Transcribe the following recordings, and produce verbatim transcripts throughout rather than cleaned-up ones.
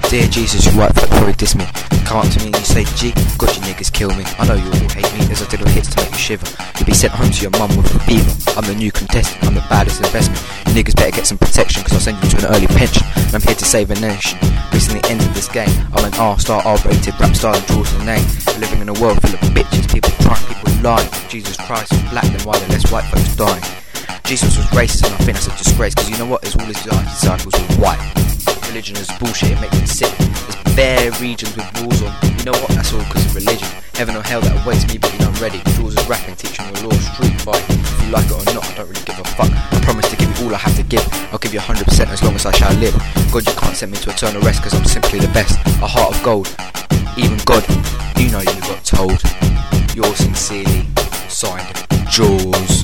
Dear Jesus, you white folk probably diss me. Come up to me and you say, G, God you niggas kill me. I know you all hate me as I did all hits to make you shiver. You'll be sent home to your mum with a fever. I'm the new contestant, I'm the baddest investment. You niggas better get some protection, cause I'll send you to an early pension. I'm here to save a nation. Recently ended this game. I'm an R-star, R-rated rap star and draws a name. We're living in a world full of bitches, people trying, people lying. Jesus Christ was black, then why the less white folks dying? Jesus was racist and I think that's a disgrace, cause you know what, it's all his disciples were white. Religion is bullshit, it makes me sick. There's bare regions with rules on. You know what, that's all because of religion. Heaven or hell that awaits me, but you're not ready. Rules is rapping, teaching the law, street fight. If you like it or not, I don't really give a fuck. I promise to give you all I have to give. I'll give you one hundred percent as long as I shall live. God, you can't send me to eternal rest, cause I'm simply the best. A heart of gold, even God, you know you got told. Yours sincerely, signed, Jaws.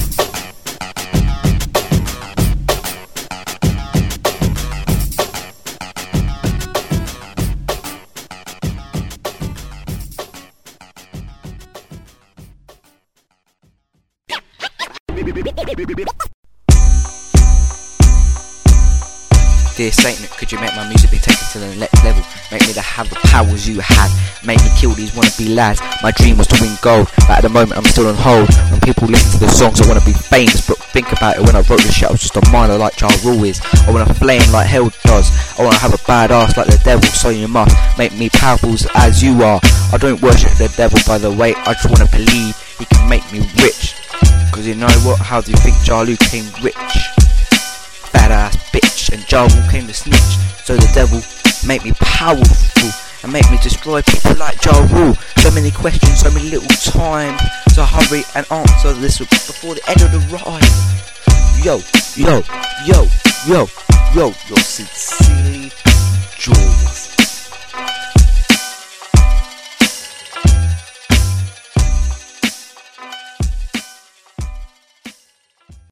Dear Satan, could you make my music be taken to the next level? Make me to have the powers you had. Make me kill these wannabe lads. My dream was to win gold, but at the moment I'm still on hold. When people listen to the songs, I wanna be famous, but think about it, when I wrote this shit I was just a minor like Ja Rule is. I wanna flame like hell does. I wanna have a bad ass like the devil, so you must make me powerful as you are. I don't worship the devil, by the way, I just wanna believe he can make me rich. Cause you know what, how do you think Ja Rule came rich? Bad ass bitch, and Ja Rule came to snitch. So the devil make me powerful and make me destroy people like Ja Rule. So many questions, so many little time, so hurry and answer this before the end of the ride. Yo, yo, yo, yo, yo, you're sincerely Jaws.